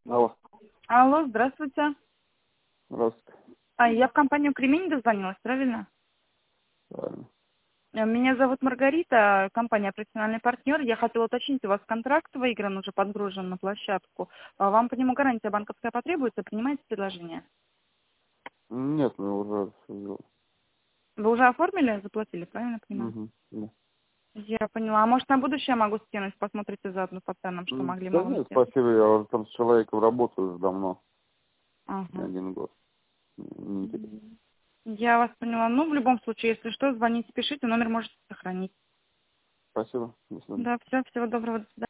Алло, Алло, здравствуйте. здравствуйте. Я в компанию «Кремень» дозвонилась, правильно? Правильно. Меня зовут Маргарита, компания «Профессиональный партнер». Я хотела уточнить, у вас контракт выигран, уже подгружен на площадку. Вам по нему гарантия банковская потребуется? Принимаете предложение? Нет, мы уже все сделали. Вы уже оформили, заплатили, правильно понимаю? Угу. Да. Я поняла. А может, на будущее могу скинуть? Посмотрите заодно по ценам, что могли мы Да вам нет, скинуть. спасибо, я уже там с человеком работаю уже давно, не Ага. 1 год. Не интересно. Я вас поняла. Ну, в любом случае, если что, звоните, пишите, номер можете сохранить. Спасибо, до свидания. Да, все, всего доброго, до свидания.